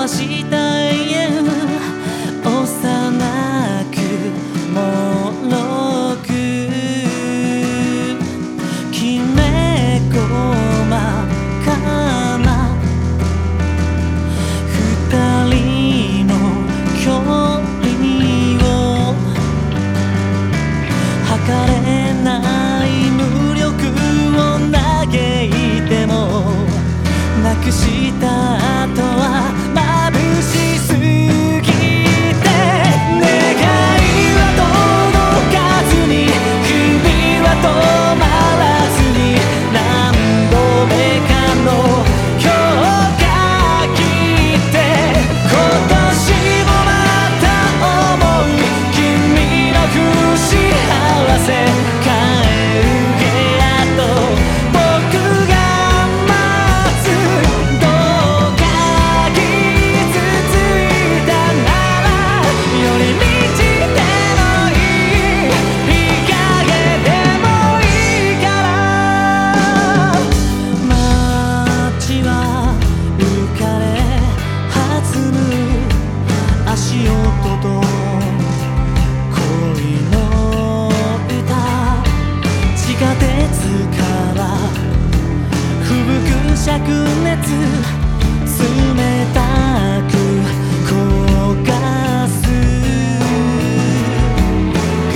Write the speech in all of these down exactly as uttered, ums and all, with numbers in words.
した永遠幼くもろくきめ細かな二人の距離を測れない無力を嘆いてもなくした後は眩しすぎて願いは届かずに首は止まらずに何度目かの今日が来て今年もまた思う君の不幸せ帰る部屋と僕が足音と恋の歌地下鉄から吹く灼熱冷たく焦がす偶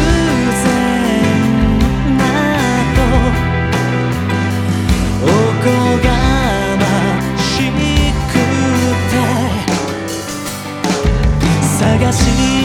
然などおこがましくて探し